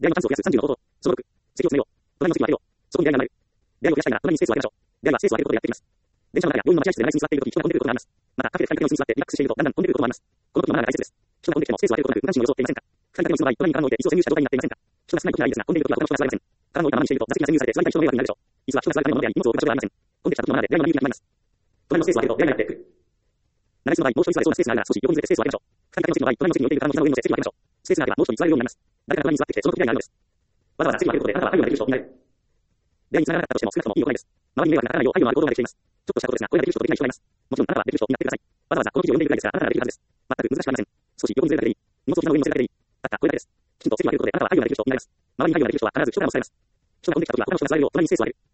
出会いのチャンスを増やす30の方法。その6、席を詰めよう。隣の席を空けよう。そこに出会いが生まれる。出会いを増やしたいなら、隣にスペースを空けましょう。出会いはスペースを空けることでやってきます。電車の中や病院の待合室で長椅子に座っているとき、人が飛んでくることがあります。また、カフェで二人だけの椅子に座ってリラックスしていると、だんだん飛んでくることもあります。この時のマナーが大切です。人が飛んできてもスペースを空けることなく、無関心を装っていませんか？二人だけの椅子の場合、隣に空の置いて椅子を占有した状態になっていませんか？人が少ない時はいいですが、飛んでいる時は他の人が座れません。空の置いたままにしていると座席が占有されて座りたい人の迷惑になるでしょう。椅子は人が座るためのものであり、荷物を置く場所ではありません。飛んできた時のマナーで出会いの人気が決まります。隣のスペースを空けると出会いがやってくる。長椅子の場合、もう一人座れそうなスペースがあるなら少し横にずれてスペースを空けましょう。二人だけの席の場合、隣の席に置いている方の膝の上に乗せて席を空けましょう。スペースがあればもう一人座れるようになります。誰かが隣に座ってきてその時があるのです。わざわざ席を空けることであなたは愛をなれる人になる。出会いに繋がらなかったとしても少なくともいい行いです。周りに迷惑がかからないよう愛のある行動ができています。ちょっとしたことですが、これができる人とできない人がいます。もちろんあなたはできる人になってください。わざわざこの記事を読んでいるくらいですが、あなたならできるはずです。全く難しくありません。少し横にずれるだけでいい。荷物を膝の上に乗せるだけでいい。たったこれだけです。きちんと席を空けることであなたは愛をなれる人になります。周りに愛をなれる人は必ず人からもされます。人が飛んできた時は他の人が座れるよう隣にスペースを空ける。